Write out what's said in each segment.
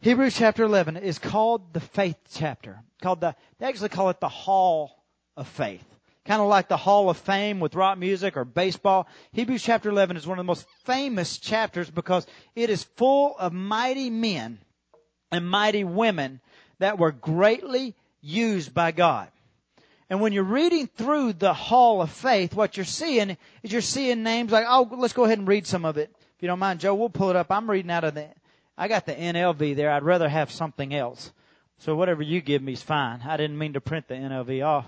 Hebrews chapter 11 is called the faith chapter. They actually call it the Hall of Faith. Kind of like the Hall of Fame with rock music or baseball. Hebrews chapter 11 is one of the most famous chapters because it is full of mighty men and mighty women that were greatly used by God. And when you're reading through the Hall of Faith, what you're seeing is you're seeing names like, let's go ahead and read some of it. If you don't mind, Joe, we'll pull it up. I'm reading out of I got the NLV there. I'd rather have something else. So whatever you give me is fine. I didn't mean to print the NLV off.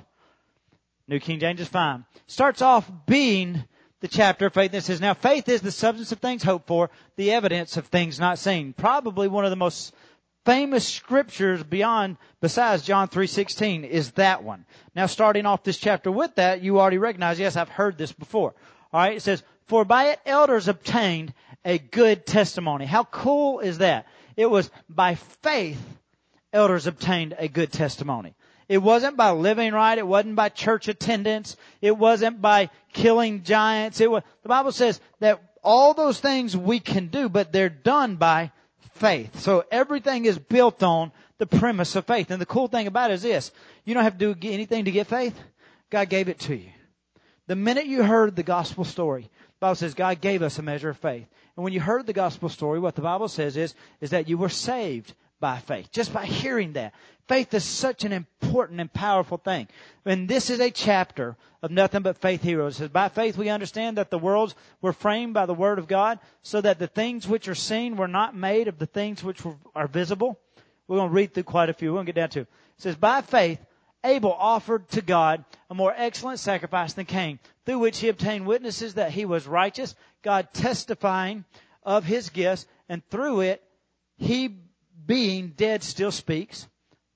New King James is fine. Starts off being the chapter of faith. It says, now faith is the substance of things hoped for, the evidence of things not seen. Probably one of the most famous scriptures besides John 3:16 is that one. Now starting off this chapter with that, you already recognize, yes, I've heard this before. Alright, it says, for by it elders obtained a good testimony. How cool is that? It was by faith elders obtained a good testimony. It wasn't by living right. It wasn't by church attendance. It wasn't by killing giants. The Bible says that all those things we can do, but they're done by faith. So everything is built on the premise of faith. And the cool thing about it is this. You don't have to do anything to get faith. God gave it to you. The minute you heard the gospel story, the Bible says God gave us a measure of faith. And when you heard the gospel story, what the Bible says is that you were saved by faith. Just by hearing that. Faith is such an important and powerful thing. And this is a chapter of nothing but faith heroes. It says, by faith we understand that the worlds were framed by the word of God, so that the things which are seen were not made of the things which are visible. We're going to read through quite a few. We're going to get down to it. It says, by faith Abel offered to God a more excellent sacrifice than Cain, through which he obtained witnesses that he was righteous, God testifying of his gifts, and through it he, being dead, still speaks.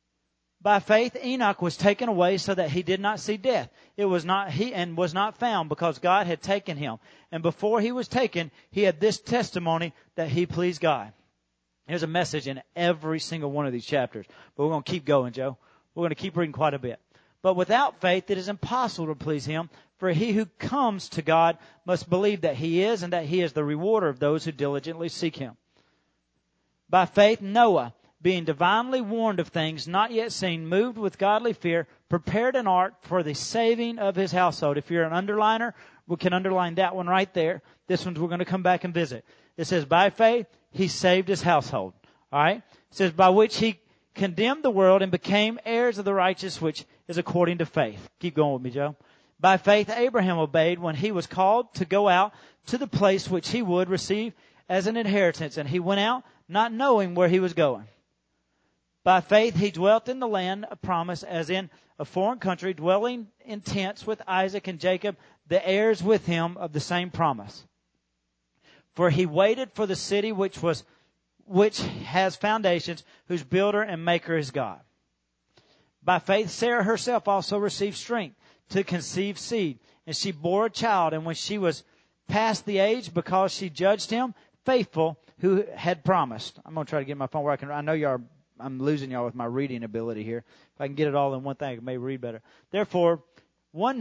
By faith Enoch was taken away so that he did not see death. It was not was not found, because God had taken him. And before he was taken, he had this testimony that he pleased God. There's a message in every single one of these chapters. But we're going to keep going, Joe. We're going to keep reading quite a bit. But without faith it is impossible to please him. For he who comes to God must believe that he is, and that he is the rewarder of those who diligently seek him. By faith Noah, being divinely warned of things not yet seen, moved with godly fear, prepared an ark for the saving of his household. If you're an underliner, we can underline that one right there. This one we're going to come back and visit. It says, by faith he saved his household. All right? It says, by which he condemned the world and became heirs of the righteous, which is according to faith. Keep going with me, Joe. By faith Abraham obeyed when he was called to go out to the place which he would receive as an inheritance. And he went out not knowing where he was going. By faith he dwelt in the land of promise, as in a foreign country, dwelling in tents with Isaac and Jacob, the heirs with him of the same promise. For he waited for the city which has foundations, whose builder and maker is God. By faith Sarah herself also received strength to conceive seed, and she bore a child, and when she was past the age, because she judged him faithful who had promised. I'm going to try to get my phone where I know I'm losing y'all with my reading ability here. If I can get it all in one thing, I can maybe read better. Therefore, from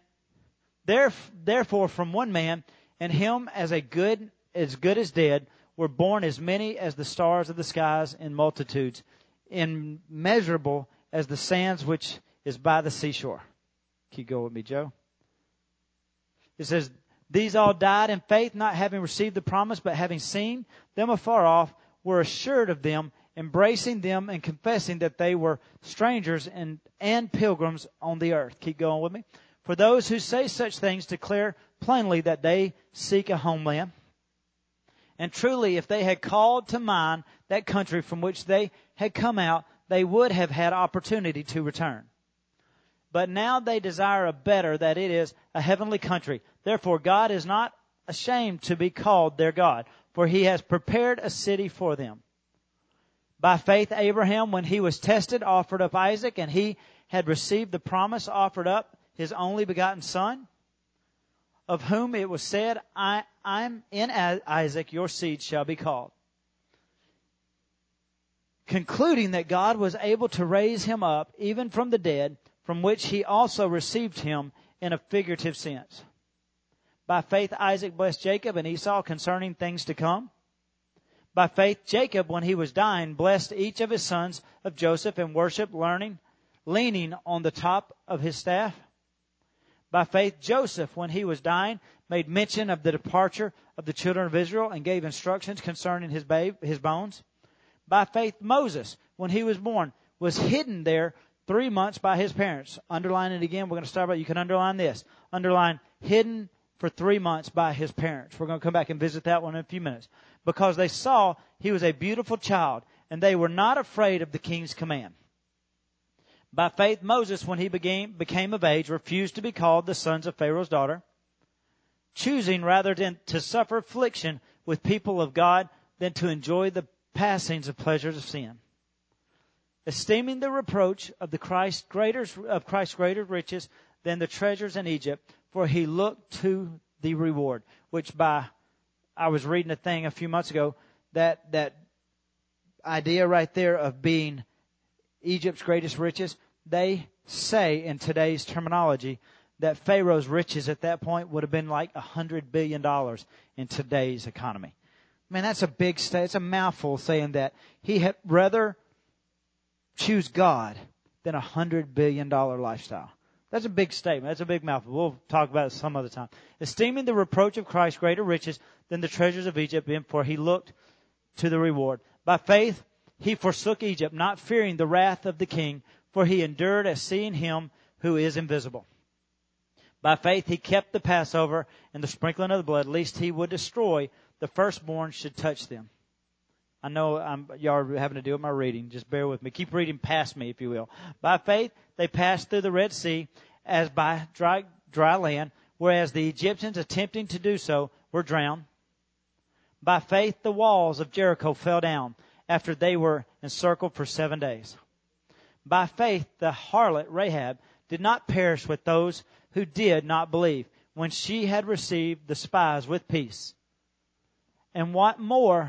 one man, and him as good as dead, were born as many as the stars of the skies in multitudes, immeasurable as the sands which is by the seashore. Keep going with me, Joe. It says, these all died in faith, not having received the promise, but having seen them afar off, were assured of them, embracing them and confessing that they were strangers and pilgrims on the earth. Keep going with me. For those who say such things declare plainly that they seek a homeland. And truly, if they had called to mind that country from which they had come out, they would have had opportunity to return. But now they desire a better, that it is a heavenly country. Therefore, God is not ashamed to be called their God, for he has prepared a city for them. By faith, Abraham, when he was tested, offered up Isaac, and he had received the promise, offered up his only begotten son, of whom it was said, I'm in Isaac, your seed shall be called. Concluding that God was able to raise him up, even from the dead, from which he also received him in a figurative sense. By faith, Isaac blessed Jacob and Esau concerning things to come. By faith, Jacob, when he was dying, blessed each of his sons of Joseph and worshiped, leaning on the top of his staff. By faith, Joseph, when he was dying, made mention of the departure of the children of Israel and gave instructions concerning his bones. By faith, Moses, when he was born, was hidden there 3 months by his parents. Underline it again. We're going to start about, you can underline this. Underline hidden for 3 months by his parents. We're going to come back and visit that one in a few minutes. Because they saw he was a beautiful child, and they were not afraid of the king's command. By faith, Moses, when he became of age, refused to be called the sons of Pharaoh's daughter, choosing rather to suffer affliction with people of God than to enjoy the passings of pleasures of sin. Esteeming the reproach of Christ's greater riches than the treasures in Egypt, for he looked to the reward. I was reading a thing a few months ago, that idea right there of being Egypt's greatest riches. They say in today's terminology that Pharaoh's riches at that point would have been like $100 billion in today's economy. I mean, that's a big statement. It's a mouthful saying that he had rather choose God than $100 billion lifestyle. That's a big statement. That's a big mouthful. We'll talk about it some other time. Esteeming the reproach of Christ greater riches than the treasures of Egypt, for he looked to the reward. By faith, he forsook Egypt, not fearing the wrath of the king, for he endured as seeing him who is invisible. By faith, he kept the Passover and the sprinkling of the blood, lest he would destroy the firstborn should touch them. I know y'all are having to do with my reading. Just bear with me. Keep reading past me, if you will. By faith, they passed through the Red Sea as by dry land, whereas the Egyptians, attempting to do so, were drowned. By faith, the walls of Jericho fell down after they were encircled for 7 days. By faith, the harlot Rahab did not perish with those who did not believe, when she had received the spies with peace. And what more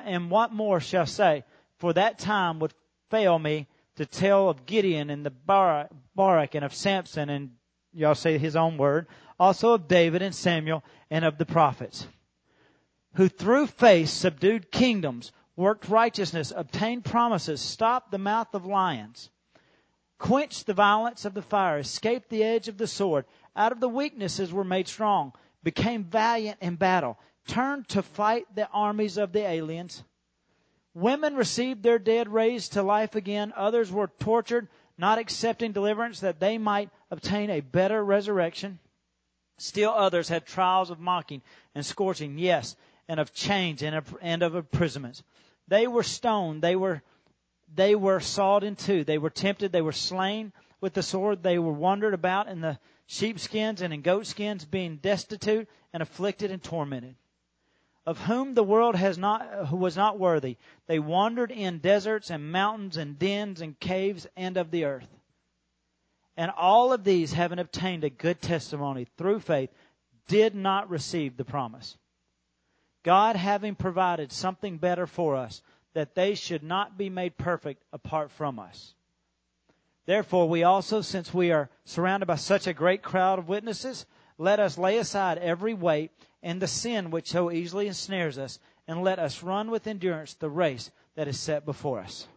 shall say? For that time would fail me to tell of Gideon and the Barak and of Samson, and y'all say his own word, also of David and Samuel and of the prophets, who through faith subdued kingdoms, worked righteousness, obtained promises, stopped the mouth of lions, quenched the violence of the fire, escaped the edge of the sword, out of the weaknesses were made strong, became valiant in battle, turned to fight the armies of the aliens. Women received their dead raised to life again. Others were tortured, not accepting deliverance that they might obtain a better resurrection. Still others had trials of mocking and scorching, yes, and of chains and of imprisonments. They were stoned. They were sawed in two. They were tempted. They were slain with the sword. They were wandered about in the sheepskins and in goatskins, being destitute and afflicted and tormented, of whom the world was not worthy. They wandered in deserts and mountains and dens and caves and of the earth. And all of these, having obtained a good testimony through faith, did not receive the promise, God having provided something better for us, that they should not be made perfect apart from us. Therefore, we also, since we are surrounded by such a great crowd of witnesses, let us lay aside every weight and the sin which so easily ensnares us, and let us run with endurance the race that is set before us.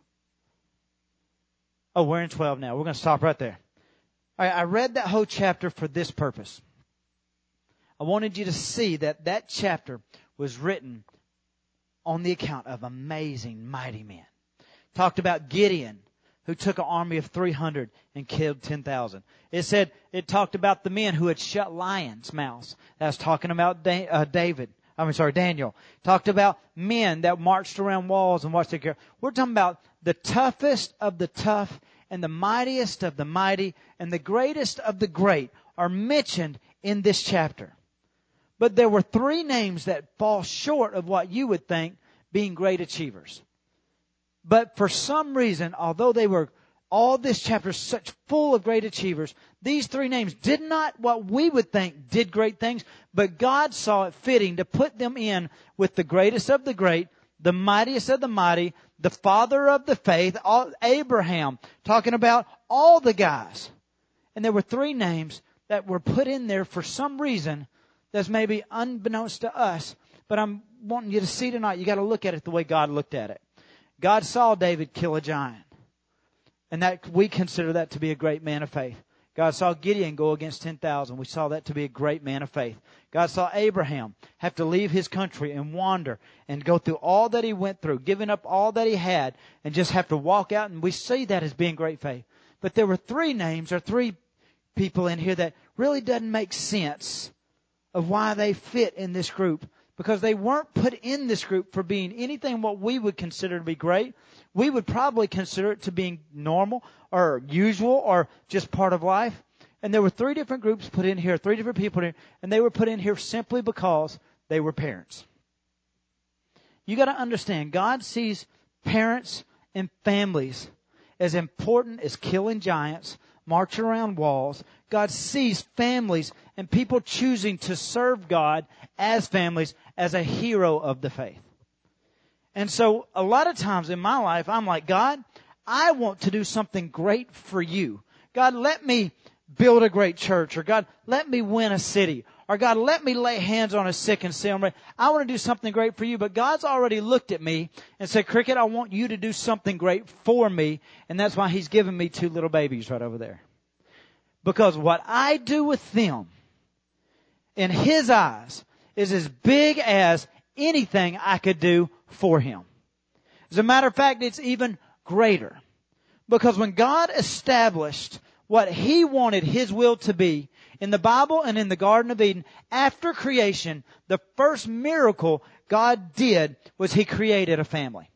Oh, we're in 12 now. We're going to stop right there. All right, I read that whole chapter for this purpose. I wanted you to see that chapter was written on the account of amazing, mighty men. Talked about Gideon, who took an army of 300 and killed 10,000. It talked about the men who had shut lions' mouths. That's talking about Daniel. Talked about men that marched around walls and watched their care. We're talking about the toughest of the tough and the mightiest of the mighty and the greatest of the great are mentioned in this chapter. But there were 3 names that fall short of what you would think being great achievers. But for some reason, although they were all this chapter such full of great achievers, these 3 names did not what we would think did great things, but God saw it fitting to put them in with the greatest of the great, the mightiest of the mighty, the father of the faith, Abraham, talking about all the guys. And there were 3 names that were put in there for some reason that's maybe unbeknownst to us, But I'm wanting you to see tonight, you got to look at it the way God looked at it. God saw David kill a giant. And that we consider that to be a great man of faith. God saw Gideon go against 10,000. We saw that to be a great man of faith. God saw Abraham have to leave his country and wander and go through all that he went through, giving up all that he had, and just have to walk out. And we see that as being great faith. But there were three names or three people in here that really doesn't make sense of why they fit in this group. Because they weren't put in this group for being anything what we would consider to be great. We would probably consider it to being normal or usual or just part of life. And there were three different groups put in here, three different people in here, and they were put in here simply because they were parents. You got to understand, God sees parents and families as important as killing giants, marching around walls. God sees families and people choosing to serve God as families as a hero of the faith. And so a lot of times in my life, I'm like, God, I want to do something great for you. God, let me build a great church. Or God, let me win a city. Or God, let me lay hands on a sick and say, I want to do something great for you. But God's already looked at me and said, Cricket, I want you to do something great for me. And that's why He's given me two little babies right over there. Because what I do with them, in His eyes, is as big as anything I could do for Him. As a matter of fact, it's even greater. Because when God established what He wanted His will to be in the Bible and in the Garden of Eden, after creation, the first miracle God did was He created a family.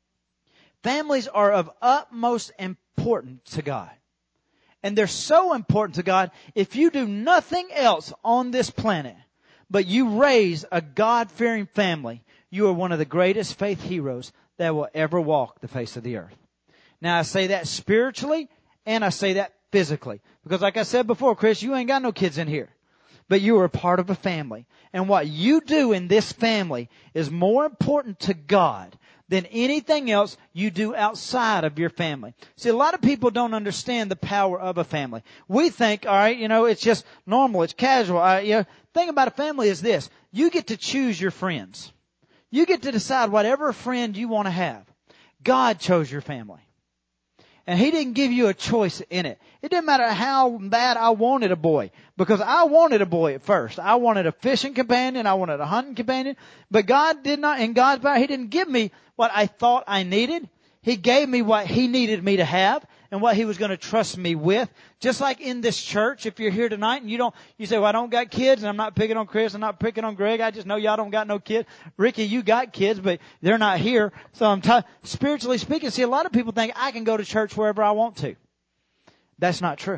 Families are of utmost importance to God. And they're so important to God, if you do nothing else on this planet, but you raise a God-fearing family, you are one of the greatest faith heroes that will ever walk the face of the earth. Now, I say that spiritually, and I say that physically. Because like I said before, Chris, you ain't got no kids in here. But you are a part of a family. And what you do in this family is more important to God than anything else you do outside of your family. See, a lot of people don't understand the power of a family. We think, all right, it's just normal, it's casual. Thing about a family is this. You get to choose your friends. You get to decide whatever friend you want to have. God chose your family. And He didn't give you a choice in it. It didn't matter how bad I wanted a boy. Because I wanted a boy at first. I wanted a fishing companion. I wanted a hunting companion. But God did not, in God's power, He didn't give me what I thought I needed. He gave me what He needed me to have and what He was going to trust me with. Just like in this church, if you're here tonight and you say, well, I don't got kids, and I'm not picking on Chris, I'm not picking on Greg, I just know y'all don't got no kids. Ricky, you got kids, but they're not here. So spiritually speaking, see, a lot of people think I can go to church wherever I want to. That's not true.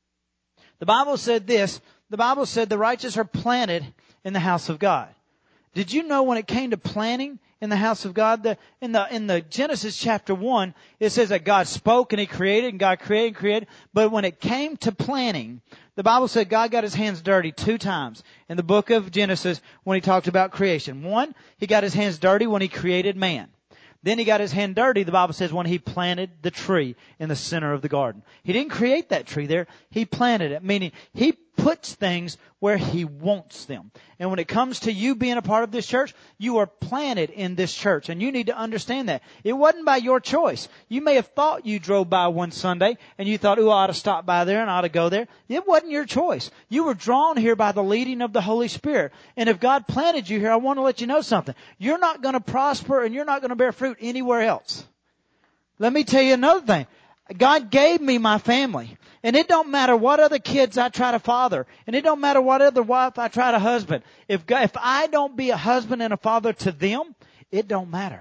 The Bible said this. The Bible said the righteous are planted in the house of God. Did you know when it came to planting in the house of God, in the Genesis chapter 1, it says that God spoke and He created, and God created and created. But when it came to planting, the Bible said God got His hands dirty 2 times in the book of Genesis when He talked about creation. One, He got His hands dirty when He created man. Then He got His hand dirty, the Bible says, when He planted the tree in the center of the garden. He didn't create that tree there. He planted it, meaning He puts things where He wants them. And when it comes to you being a part of this church, you are planted in this church. And you need to understand that. It wasn't by your choice. You may have thought you drove by one Sunday and you thought, I ought to stop by there and I ought to go there. It wasn't your choice. You were drawn here by the leading of the Holy Spirit. And if God planted you here, I want to let you know something. You're not going to prosper and you're not going to bear fruit anywhere else. Let me tell you another thing. God gave me my family. And it don't matter what other kids I try to father. And it don't matter what other wife I try to husband. If I don't be a husband and a father to them, it don't matter.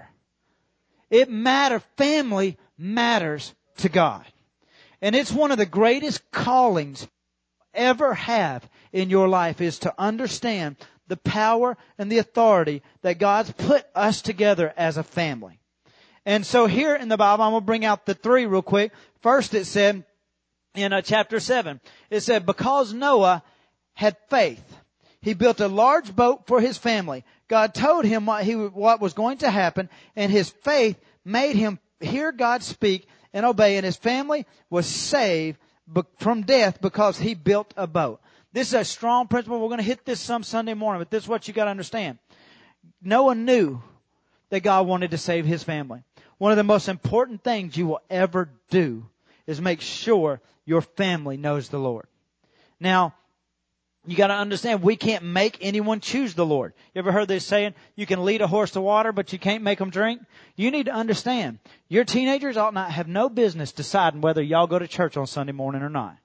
It matters. Family matters to God. And it's one of the greatest callings ever have in your life is to understand the power and the authority that God's put us together as a family. And so here in the Bible, I'm going to bring out the 3 real quick. First it said in chapter 7, it said, because Noah had faith, he built a large boat for his family. God told him what was going to happen, and his faith made him hear God speak and obey, and his family was saved from death because he built a boat. This is a strong principle. We're going to hit this some Sunday morning, but this is what you got to understand. Noah knew that God wanted to save his family. One of the most important things you will ever do is make sure your family knows the Lord. Now, you got to understand, we can't make anyone choose the Lord. You ever heard this saying, you can lead a horse to water, but you can't make them drink? You need to understand, your teenagers ought not have no business deciding whether y'all go to church on Sunday morning or not.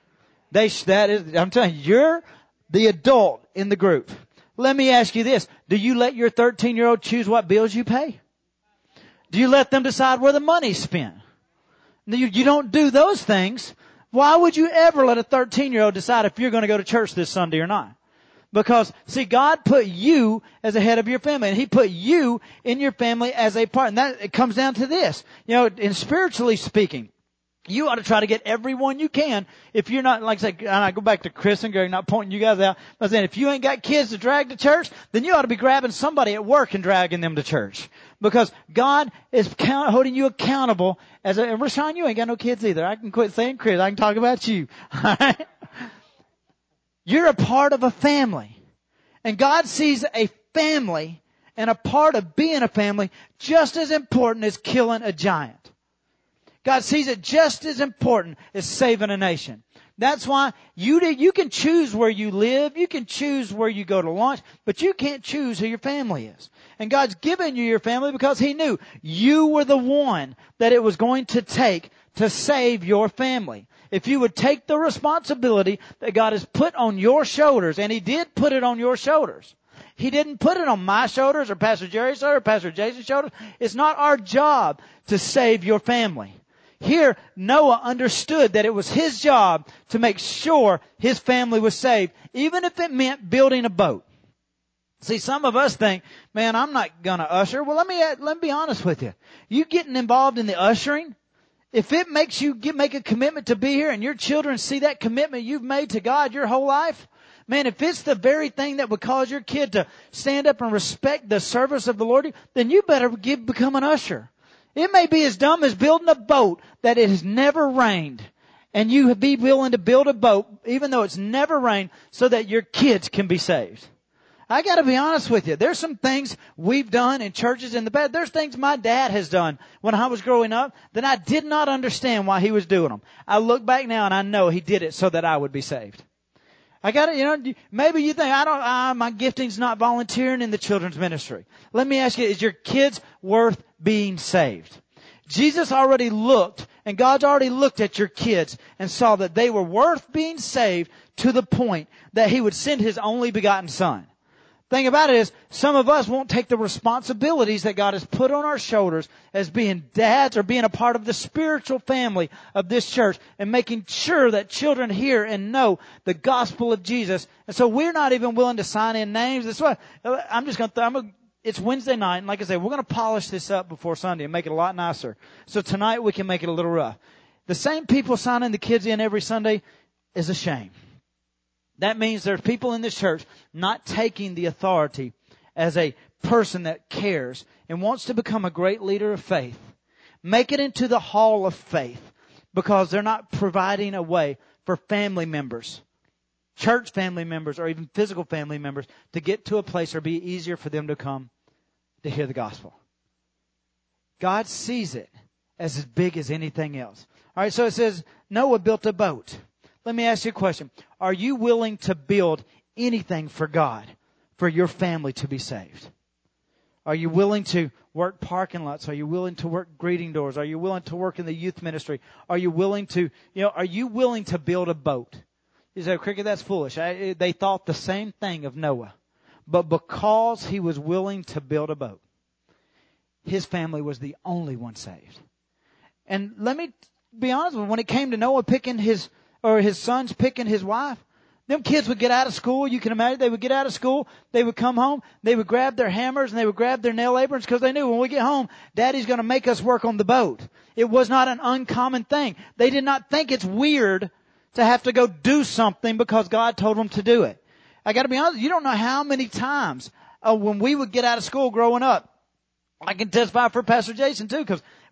I'm telling you, you're the adult in the group. Let me ask you this. Do you let your 13-year-old choose what bills you pay? Do you let them decide where the money's spent? You don't do those things. Why would you ever let a 13-year-old decide if you're going to go to church this Sunday or not? Because, see, God put you as a head of your family, and He put you in your family as a part. And that, it comes down to this. You know, in spiritually speaking, you ought to try to get everyone you can. If you're not, like I said, and I go back to Chris and Greg, not pointing you guys out, but saying if you ain't got kids to drag to church, then you ought to be grabbing somebody at work and dragging them to church. Because God is holding you accountable and Rashawn, you ain't got no kids either. I can quit saying Chris. I can talk about you. Alright? You're a part of a family. And God sees a family and a part of being a family just as important as killing a giant. God sees it just as important as saving a nation. That's why you can choose where you live, you can choose where you go to lunch, but you can't choose who your family is. And God's given you your family because He knew you were the one that it was going to take to save your family. If you would take the responsibility that God has put on your shoulders, and He did put it on your shoulders. He didn't put it on my shoulders or Pastor Jerry's shoulders or Pastor Jason's shoulders. It's not our job to save your family. Here, Noah understood that it was his job to make sure his family was saved, even if it meant building a boat. See, some of us think, man, I'm not going to usher. Well, let me be honest with you. You getting involved in the ushering, if it makes you make a commitment to be here and your children see that commitment you've made to God your whole life, man, if it's the very thing that would cause your kid to stand up and respect the service of the Lord, then you better become an usher. It may be as dumb as building a boat that it has never rained. And you be willing to build a boat, even though it's never rained, so that your kids can be saved. I gotta be honest with you. There's some things we've done in churches in the past. There's things my dad has done when I was growing up that I did not understand why he was doing them. I look back now and I know he did it so that I would be saved. Maybe you think, my gifting's not volunteering in the children's ministry. Let me ask you, is your kids worth being saved? Jesus already looked, and God's already looked at your kids and saw that they were worth being saved to the point that He would send His only begotten Son. Thing about it is, some of us won't take the responsibilities that God has put on our shoulders as being dads or being a part of the spiritual family of this church and making sure that children hear and know the gospel of Jesus. And so we're not even willing to sign in names. That's why it's Wednesday night, and like I said, we're going to polish this up before Sunday and make it a lot nicer. So tonight we can make it a little rough. The same people signing the kids in every Sunday is a shame. That means there's people in this church not taking the authority as a person that cares and wants to become a great leader of faith. Make it into the hall of faith because they're not providing a way for family members, church family members, or even physical family members to get to a place or be easier for them to come to hear the gospel. God sees it as big as anything else. All right, so it says Noah built a boat. Let me ask you a question. Are you willing to build anything for God, for your family to be saved? Are you willing to work parking lots? Are you willing to work greeting doors? Are you willing to work in the youth ministry? Are you willing to build a boat? You say, Cricket, that's foolish. They thought the same thing of Noah. But because he was willing to build a boat, his family was the only one saved. And let me be honest with you, when it came to Noah picking his sons picking his wife, them kids would get out of school. You can imagine they would get out of school. They would come home. They would grab their hammers and they would grab their nail aprons because they knew when we get home, Daddy's going to make us work on the boat. It was not an uncommon thing. They did not think it's weird to have to go do something because God told them to do it. I got to be honest, you don't know how many times when we would get out of school growing up, I can testify for Pastor Jason too, because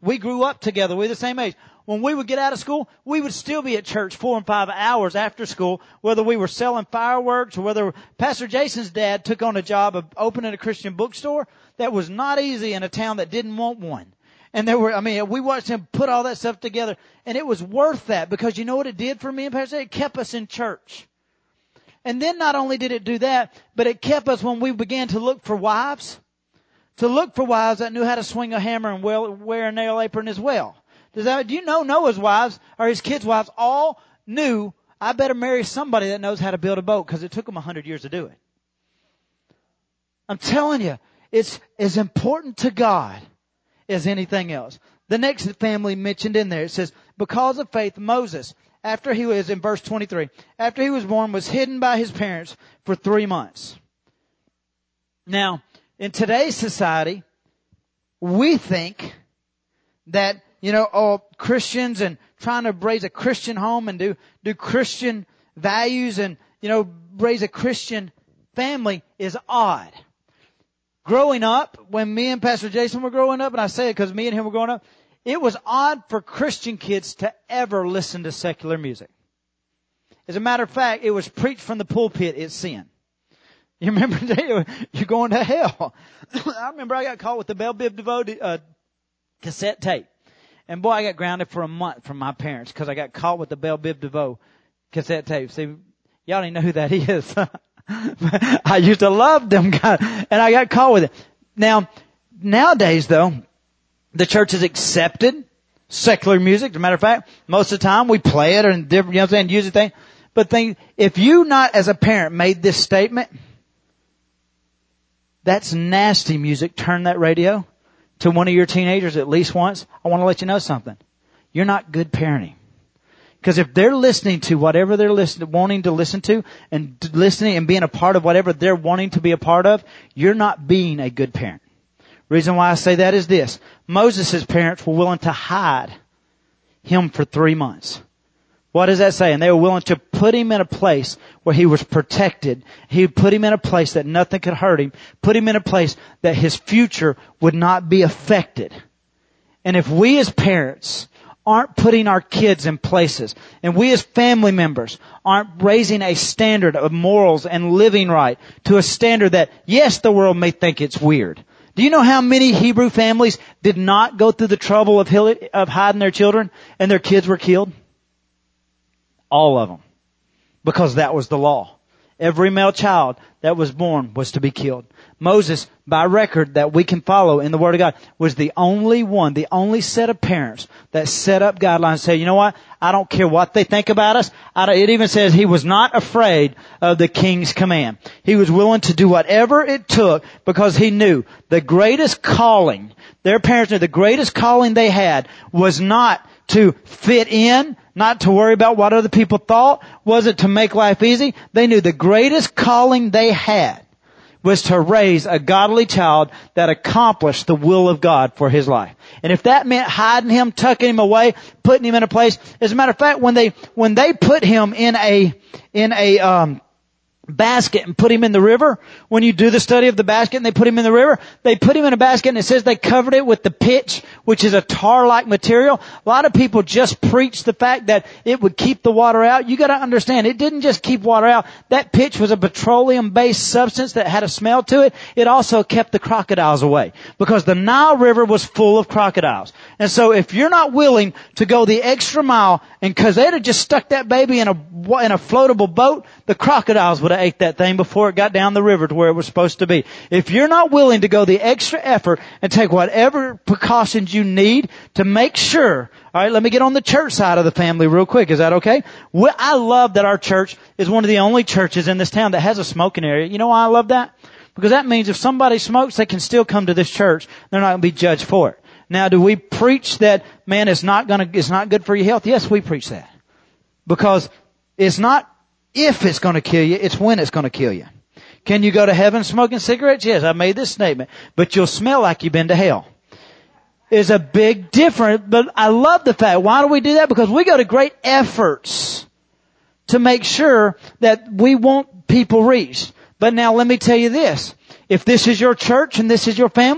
We grew up together. We're the same age. When we would get out of school, we would still be at church 4 and 5 hours after school, whether we were selling fireworks or whether Pastor Jason's dad took on a job of opening a Christian bookstore. That was not easy in a town that didn't want one. And we watched him put all that stuff together, and it was worth that because you know what it did for me and Pastor? It kept us in church. And then not only did it do that, but it kept us when we began to look for wives, that knew how to swing a hammer and wear a nail apron as well. Do you know Noah's wives, or his kids' wives, all knew, I better marry somebody that knows how to build a boat because it took them 100 years to do it. I'm telling you, it's as important to God as anything else. The next family mentioned in there, it says, because of faith, Moses, after he was, in verse 23, after he was born, was hidden by his parents for 3 months. Now, in today's society, we think that, Christians and trying to raise a Christian home and do Christian values and, raise a Christian family is odd. Growing up, when me and Pastor Jason were growing up, and I say it because me and him were growing up, it was odd for Christian kids to ever listen to secular music. As a matter of fact, it was preached from the pulpit, it's sin. You remember, you're going to hell. I remember I got caught with the Belle Biv DeVoe cassette tape. And boy, I got grounded for a month from my parents because I got caught with the Belle Biv DeVoe cassette tape. See, y'all don't even know who that is. I used to love them guys, and I got caught with it. Now, nowadays though, the church has accepted secular music. As a matter of fact, most of the time we play it and different, use it. But if you not as a parent made this statement, that's nasty music. Turn that radio to one of your teenagers at least once. I want to let you know something. You're not good parenting. Because if they're listening to whatever they're wanting to listen to and listening and being a part of whatever they're wanting to be a part of, you're not being a good parent. Reason why I say that is this. Moses' parents were willing to hide him for 3 months. What does that say? And they were willing to put him in a place where he was protected. He put him in a place that nothing could hurt him. Put him in a place that his future would not be affected. And if we as parents aren't putting our kids in places, and we as family members aren't raising a standard of morals and living right to a standard that, yes, the world may think it's weird. Do you know how many Hebrew families did not go through the trouble of hiding their children and their kids were killed? All of them. Because that was the law. Every male child that was born was to be killed. Moses, by record that we can follow in the Word of God, was the only set of parents that set up guidelines and say, you know what? I don't care what they think about us. It even says he was not afraid of the king's command. He was willing to do whatever it took because he knew the greatest calling, their parents knew the greatest calling they had was not to fit in, not to worry about what other people thought, wasn't to make life easy. They knew the greatest calling they had was to raise a godly child that accomplished the will of God for his life. And if that meant hiding him, tucking him away, putting him in a place, as a matter of fact, when they put him in a basket and put him in the river, when you do the study of the basket and they put him in the river, they put him in a basket and it says they covered it with the pitch, which is a tar-like material. A lot of people just preach the fact that it would keep the water out. You gotta understand, it didn't just keep water out. That pitch was a petroleum-based substance that had a smell to it. It also kept the crocodiles away because the Nile River was full of crocodiles. And so if you're not willing to go the extra mile, and cause they'd have just stuck that baby in a floatable boat, the crocodiles would have ate that thing before it got down the river to where it was supposed to be. If you're not willing to go the extra effort and take whatever precautions you need to make sure, alright, let me get on the church side of the family real quick. Is that okay? I love that our church is one of the only churches in this town that has a smoking area. You know why I love that? Because that means if somebody smokes, they can still come to this church. They're not going to be judged for it. Now, do we preach that, man, it's not good for your health? Yes, we preach that. Because it's not if it's going to kill you, it's when it's going to kill you. Can you go to heaven smoking cigarettes? Yes, I made this statement. But you'll smell like you've been to hell. It's a big difference, but I love the fact. Why do we do that? Because we go to great efforts to make sure that we want people reached. But now let me tell you this. If this is your church and this is your family,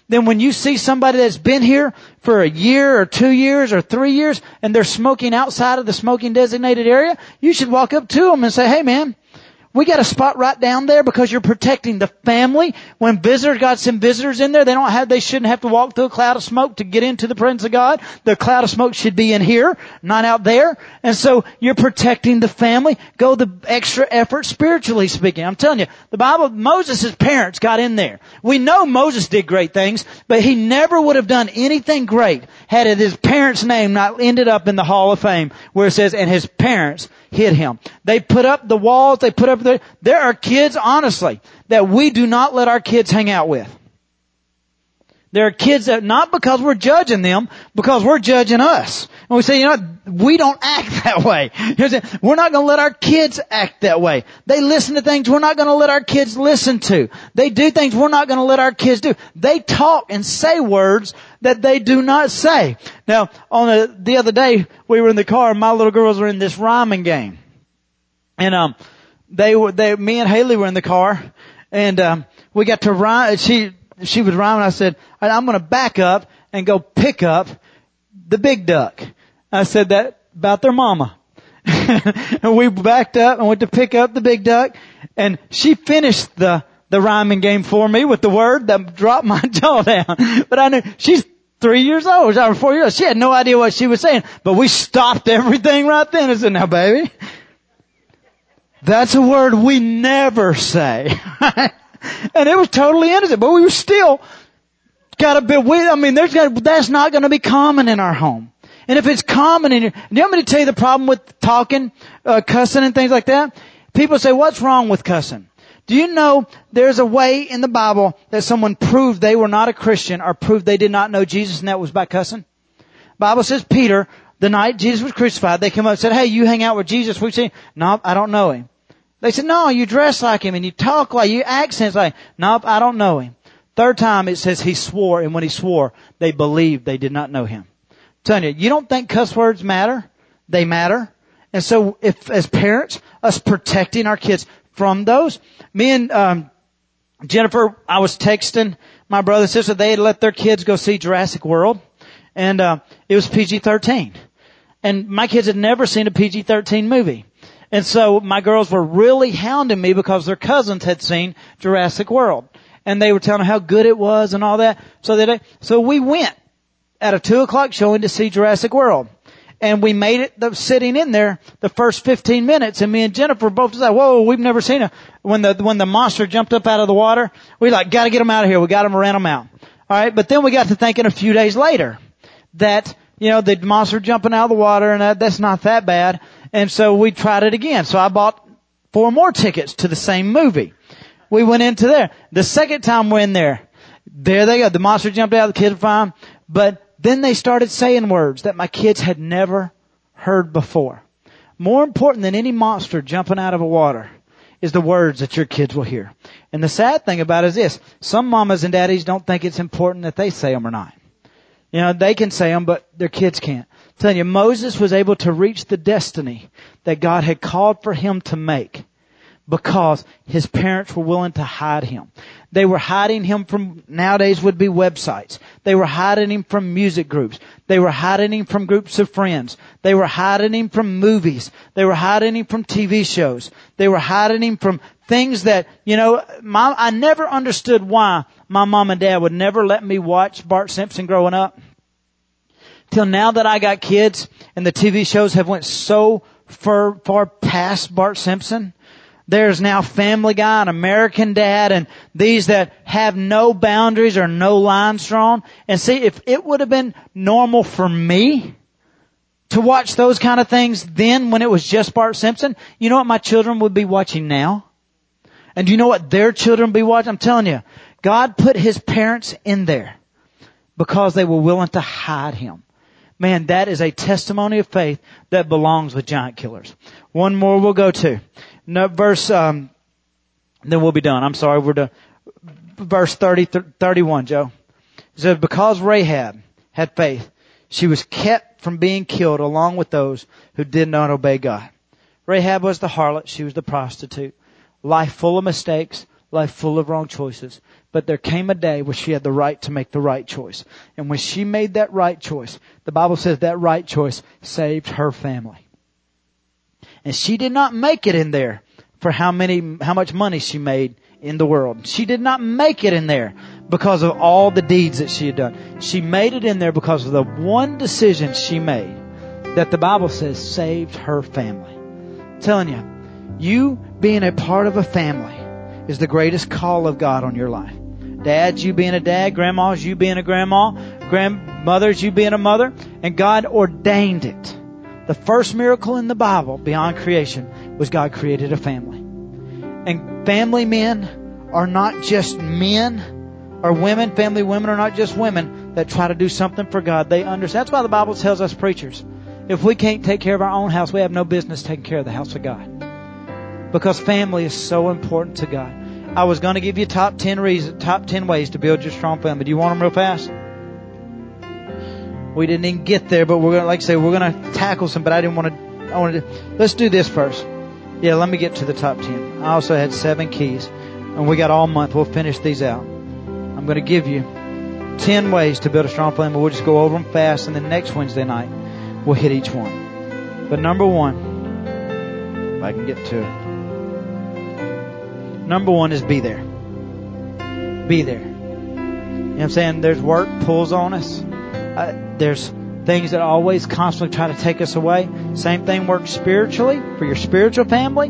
then when you see somebody that's been here for a year or 2 years or 3 years and they're smoking outside of the smoking designated area, you should walk up to them and say, hey man, we got a spot right down there because you're protecting the family. When visitors, God send visitors in there, they shouldn't have to walk through a cloud of smoke to get into the presence of God. The cloud of smoke should be in here, not out there. And so you're protecting the family. Go the extra effort spiritually speaking. I'm telling you, the Bible, Moses' parents got in there. We know Moses did great things, but he never would have done anything great had his parents' name not ended up in the Hall of Fame where it says, and his parents hid him. They put up the walls, they put up there are kids, honestly, that we do not let our kids hang out with. There are kids that, not because we're judging them, because we're judging us. And we say, you know, we don't act that way. We're not going to let our kids act that way. They listen to things we're not going to let our kids listen to. They do things we're not going to let our kids do. They talk and say words that they do not say. Now, the other day, we were in the car and my little girls were in this rhyming game. And, me and Haley were in the car and, we got to rhyme. She was rhyming. I said, I'm going to back up and go pick up the big duck. I said that about their mama. And we backed up and went to pick up the big duck. And she finished the rhyming game for me with the word that dropped my jaw down. But I knew she's 3 years old or 4 years old. She had no idea what she was saying. But we stopped everything right then and said, now baby, that's a word we never say. And it was totally innocent, but we were still got a bit weird. I mean, that's not going to be common in our home. And if it's common do you want me to tell you the problem with talking, cussing and things like that? People say, what's wrong with cussing? Do you know there's a way in the Bible that someone proved they were not a Christian or proved they did not know Jesus, and that was by cussing? Bible says Peter, the night Jesus was crucified, they came up and said, hey, you hang out with Jesus. We say, no, I don't know him. They said, no, you dress like him and you talk like, you accents like, nope, I don't know him. Third time it says he swore, and when he swore, they believed they did not know him. I'm telling you, you don't think cuss words matter? They matter. And so if, as parents, us protecting our kids from those, me and, Jennifer, I was texting my brother and sister, they had let their kids go see Jurassic World, and, it was PG-13. And my kids had never seen a PG-13 movie. And so my girls were really hounding me because their cousins had seen Jurassic World. And they were telling them how good it was and all that. So we went at a 2:00 showing to see Jurassic World. And we made it sitting in there the first 15 minutes. And me and Jennifer both said, whoa, we've never seen when the monster jumped up out of the water. We gotta get them out of here. We got them, ran them out. Alright, but then we got to thinking a few days later that, you know, the monster jumping out of the water and that's not that bad. And so we tried it again. So I bought 4 more tickets to the same movie. We went into there. The second time we're in there they go. The monster jumped out, the kids were fine. But then they started saying words that my kids had never heard before. More important than any monster jumping out of a water is the words that your kids will hear. And the sad thing about it is this. Some mamas and daddies don't think it's important that they say them or not. You know, they can say them, but their kids can't. I'm telling you, Moses was able to reach the destiny that God had called for him to make because his parents were willing to hide him. They were hiding him from, nowadays would be websites. They were hiding him from music groups. They were hiding him from groups of friends. They were hiding him from movies. They were hiding him from TV shows. They were hiding him from things that, you know, I never understood why my mom and dad would never let me watch Bart Simpson growing up. Till now that I got kids and the TV shows have went so far past Bart Simpson. There's now Family Guy and American Dad and these that have no boundaries or no lines drawn. And see, if it would have been normal for me to watch those kind of things then when it was just Bart Simpson, you know what my children would be watching now? And do you know what their children would be watching? I'm telling you, God put his parents in there because they were willing to hide him. Man, that is a testimony of faith that belongs with giant killers. One more we'll go to. No, then we'll be done. I'm sorry, we're done. Verse 31, Joe. It says, because Rahab had faith, she was kept from being killed along with those who did not obey God. Rahab was the harlot. She was the prostitute. Life full of mistakes. life full of wrong choices. But there came a day where she had the right to make the right choice. And when she made that right choice, the Bible says that right choice saved her family. And she did not make it in there for how much money she made in the world. She did not make it in there because of all the deeds that she had done. She made it in there because of the one decision she made that the Bible says saved her family. I'm telling you, you being a part of a family is the greatest call of God on your life. Dads, you being a dad. Grandmas, you being a grandma. Grandmothers, you being a mother. And God ordained it. The first miracle in the Bible beyond creation was God created a family. And family men are not just men or women. Family women are not just women that try to do something for God. They understand. That's why the Bible tells us preachers, if we can't take care of our own house, we have no business taking care of the house of God. Because family is so important to God. I was going to give you top 10 ways to build your strong family. Do you want them real fast? We didn't even get there, but we're going to, like I say, we're going to tackle some, but I wanted to, let's do this first. Yeah, let me get to the top 10. I also had 7 keys, and we got all month. We'll finish these out. I'm going to give you 10 ways to build a strong family. We'll just go over them fast, and then next Wednesday night, we'll hit each one. But number 1, if I can get to it. Number 1 is be there. Be there. You know what I'm saying? There's work pulls on us. There's things that always constantly try to take us away. Same thing works spiritually for your spiritual family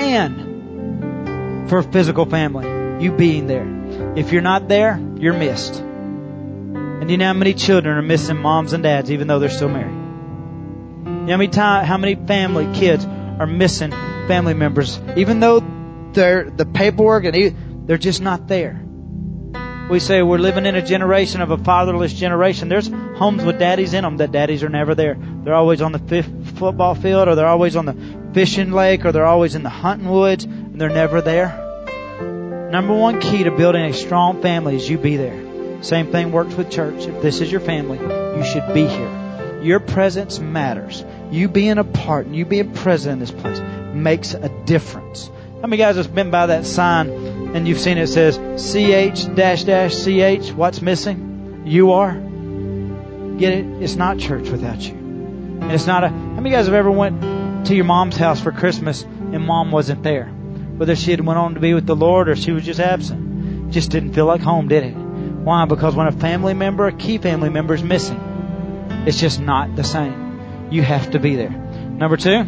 and for physical family. You being there. If you're not there, you're missed. And you know how many children are missing moms and dads even though they're still married? You know how many family kids are missing family members even though the paperwork and they're just not there. We say we're living in a generation of a fatherless generation. There's homes with daddies in them that daddies are never there. They're always on the football field, or they're always on the fishing lake, or they're always in the hunting woods, and they're never there. Number 1 key to building a strong family is you be there. Same thing works with church. If this is your family, you should be here. Your presence matters. You being a part and you being present in this place makes a difference. How many guys have been by that sign and you've seen it says CH-CH, what's missing? You are. Get it? It's not church without you. And it's not how many guys have ever went to your mom's house for Christmas and mom wasn't there? Whether she had went on to be with the Lord or she was just absent. It just didn't feel like home, did it? Why? Because when a key family member is missing, it's just not the same. You have to be there. Number 2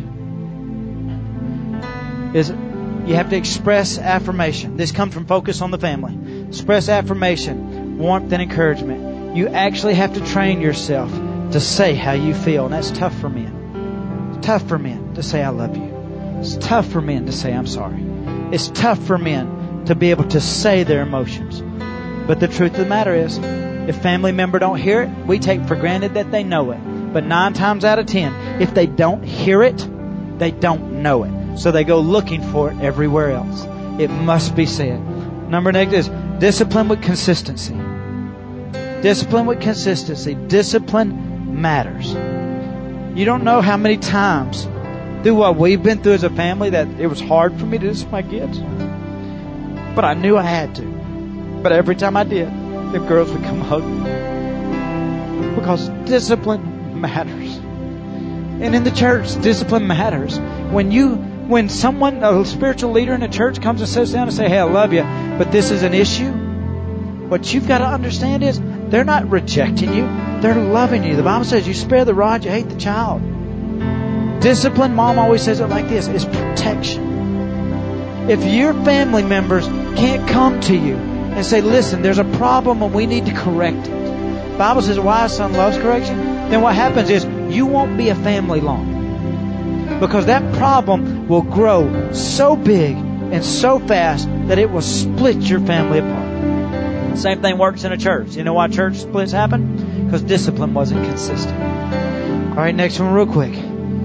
is you have to express affirmation. This comes from focus on the family. Express affirmation, warmth, and encouragement. You actually have to train yourself to say how you feel. And that's tough for men. It's tough for men to say I love you. It's tough for men to say I'm sorry. It's tough for men to be able to say their emotions. But the truth of the matter is, if family member don't hear it, we take for granted that they know it. But 9 times out of 10, if they don't hear it, they don't know it. So they go looking for it everywhere else. It must be said. Number next is discipline with consistency. Discipline with consistency. Discipline matters. You don't know how many times through what we've been through as a family that it was hard for me to discipline my kids. But I knew I had to. But every time I did, the girls would come hug me. Because discipline matters. And in the church, discipline matters. When someone, a spiritual leader in a church comes and sits down and say, hey, I love you, but this is an issue, what you've got to understand is they're not rejecting you. They're loving you. The Bible says you spare the rod, you hate the child. Discipline, Mom always says it like this, is protection. If your family members can't come to you and say, listen, there's a problem and we need to correct it. The Bible says a wise son loves correction. Then what happens is you won't be a family long. Because that problem will grow so big and so fast that it will split your family apart. Same thing works in a church. You know why church splits happen? Because discipline wasn't consistent. All right, next one real quick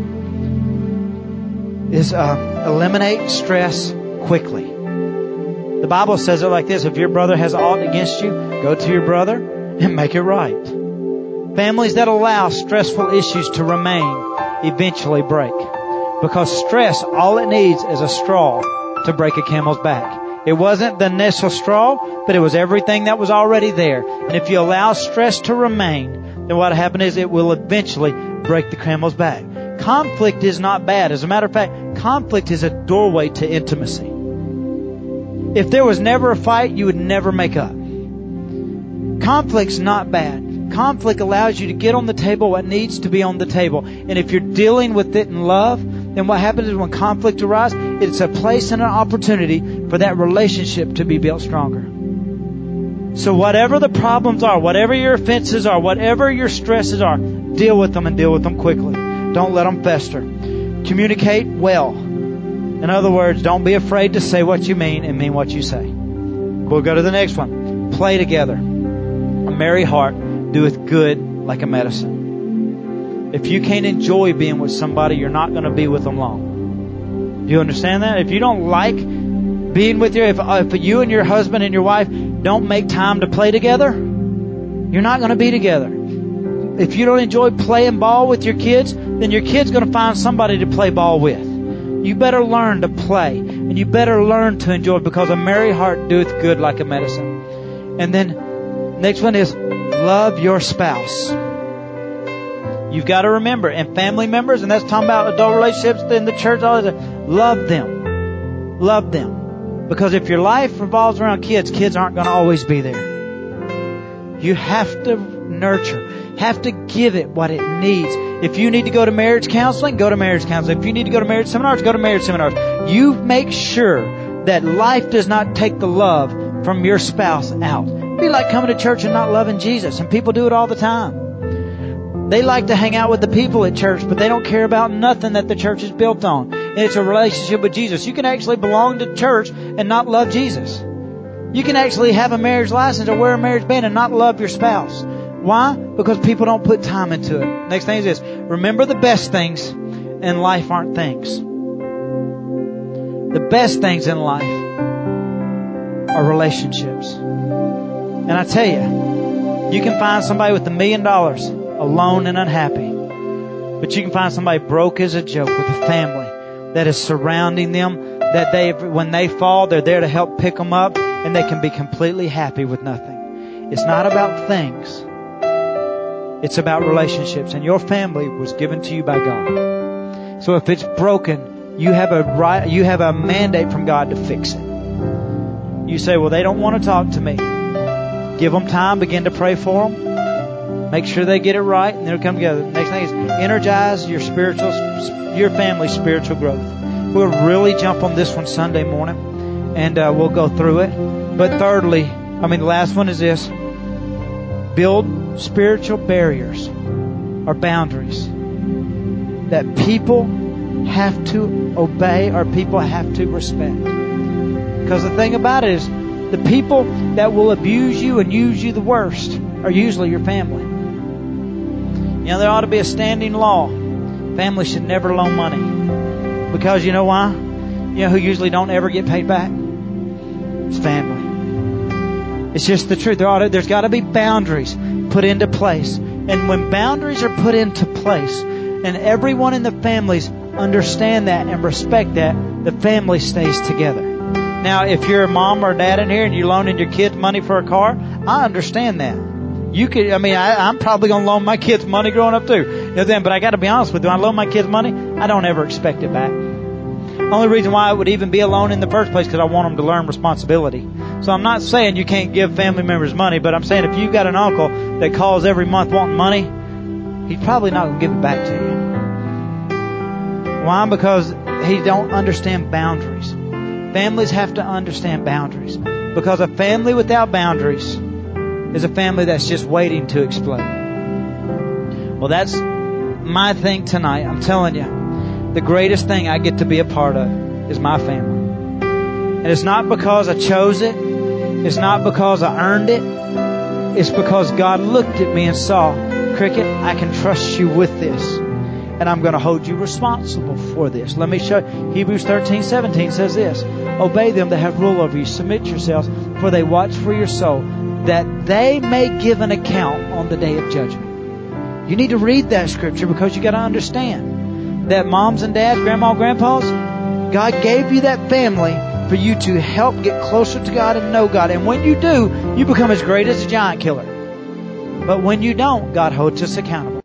is eliminate stress quickly. The Bible says it like this. If your brother has aught against you, go to your brother and make it right. Families that allow stressful issues to remain eventually break. Because stress, all it needs is a straw to break a camel's back. It wasn't the initial straw, but it was everything that was already there. And if you allow stress to remain, then what happened is it will eventually break the camel's back. Conflict is not bad. As a matter of fact, conflict is a doorway to intimacy. If there was never a fight, you would never make up. Conflict's not bad. Conflict allows you to get on the table what needs to be on the table. And if you're dealing with it in love, then what happens is when conflict arises, it's a place and an opportunity for that relationship to be built stronger. So whatever the problems are, whatever your offenses are, whatever your stresses are, deal with them and deal with them quickly. Don't let them fester. Communicate well. In other words, don't be afraid to say what you mean and mean what you say. We'll go to the next one. Play together. A merry heart doeth good like a medicine. If you can't enjoy being with somebody, you're not going to be with them long. Do you understand that? If you don't like being with if you and your husband and your wife don't make time to play together, you're not going to be together. If you don't enjoy playing ball with your kids, then your kid's going to find somebody to play ball with. You better learn to play, and you better learn to enjoy, because a merry heart doeth good like a medicine. And then next one is love your spouse. You've got to remember, and family members, and that's talking about adult relationships in the church, love them. Love them. Because if your life revolves around kids, kids aren't going to always be there. You have to nurture, have to give it what it needs. If you need to go to marriage counseling, go to marriage counseling. If you need to go to marriage seminars, go to marriage seminars. You make sure that life does not take the love from your spouse out. It'd be like coming to church and not loving Jesus, and people do it all the time. They like to hang out with the people at church, but they don't care about nothing that the church is built on. And it's a relationship with Jesus. You can actually belong to church and not love Jesus. You can actually have a marriage license or wear a marriage band and not love your spouse. Why? Because people don't put time into it. Next thing is this. Remember, the best things in life aren't things. The best things in life are relationships. And I tell you can find somebody with $1 million alone and unhappy. But you can find somebody broke as a joke with a family that is surrounding them, that when they fall, they're there to help pick them up, and they can be completely happy with nothing. It's not about things. It's about relationships, and your family was given to you by God. So if it's broken, you have a mandate from God to fix it. You say, well, they don't want to talk to me. Give them time, begin to pray for them. Make sure they get it right, and they'll come together. The next thing is energize your family's spiritual growth. We'll really jump on this one Sunday morning, and we'll go through it. But thirdly, the last one is this. Build spiritual barriers or boundaries that people have to obey or people have to respect. Because the thing about it is, the people that will abuse you and use you the worst are usually your family. There ought to be a standing law. Families should never loan money. Because you know why? Who usually don't ever get paid back? It's family. It's just the truth. There's got to be boundaries put into place. And when boundaries are put into place and everyone in the families understand that and respect that, the family stays together. Now, if you're a mom or a dad in here and you're loaning your kids money for a car, I understand that. I'm probably going to loan my kids money growing up too. But I got to be honest with you, when I loan my kids money, I don't ever expect it back. Only reason why it would even be a loan in the first place, because I want them to learn responsibility. So I'm not saying you can't give family members money, but I'm saying if you've got an uncle that calls every month wanting money, he's probably not going to give it back to you. Why? Because he don't understand boundaries. Families have to understand boundaries, because a family without boundaries is a family that's just waiting to explode. Well, that's my thing tonight. I'm telling you, the greatest thing I get to be a part of is my family. And it's not because I chose it. It's not because I earned it. It's because God looked at me and saw, Cricket, I can trust you with this. And I'm going to hold you responsible for this. Let me show you. Hebrews 13:17 says this. Obey them that have rule over you. Submit yourselves, for they watch for your soul, that they may give an account on the day of judgment. You need to read that scripture, because you got to understand that moms and dads, grandma and grandpas, God gave you that family for you to help get closer to God and know God. And when you do, you become as great as a giant killer. But when you don't, God holds us accountable.